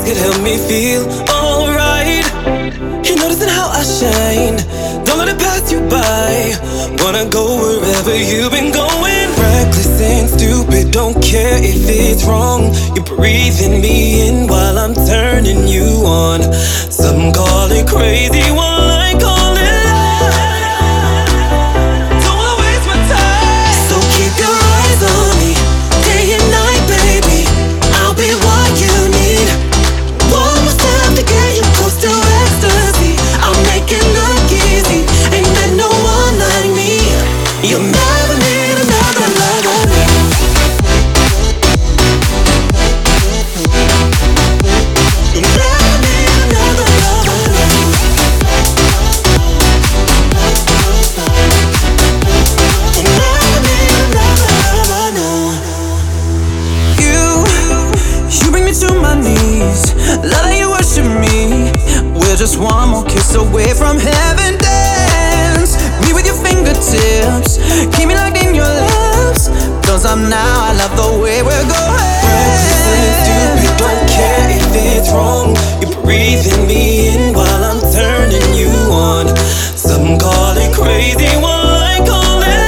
could help me feel alright. You're noticing how I shine, don't let it pass you by. Wanna go wherever you've been going. Reckless and stupid, don't care if it's wrong. You're breathing me in while I'm turning you on. Some call it crazy, while I call it love. Don't wanna waste my time, so keep your eyes on me, day and night, baby. I'll be what you need. One more step to get you close to ecstasy. I'll make it look easy. Ain't there no one like me? You'll never need another lover. You'll never need another lover. You'll never need another lover, no. You bring me to my knees. Love how you worship me. We're just one more kiss away from heaven. Dance me with your fingertips, keep me locked in your lips. Cause I'm now, I love the way we're going. Reckless and stupid, don't care if it's wrong. You're breathing me in while I'm turning you on. Some call it crazy, while I call it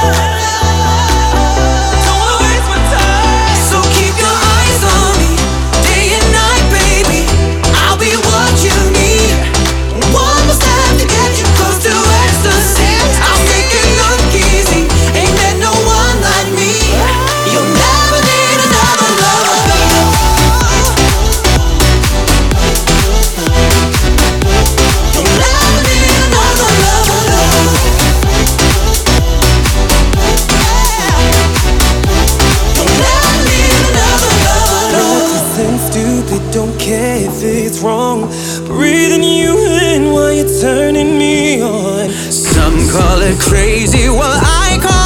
love. Don't wanna waste my time, so keep your eyes on me, day and night, baby. I'll be what you need. One more step to get you close to ecstasy. I'll make it look easy. Ain't there no one like me? You'll never need another lover. You'll never need another lover. You'll never need another lover. Reckless and stupid, don't care if it's wrong. Breathing you in while you're turning me on. Some call it crazy, while I call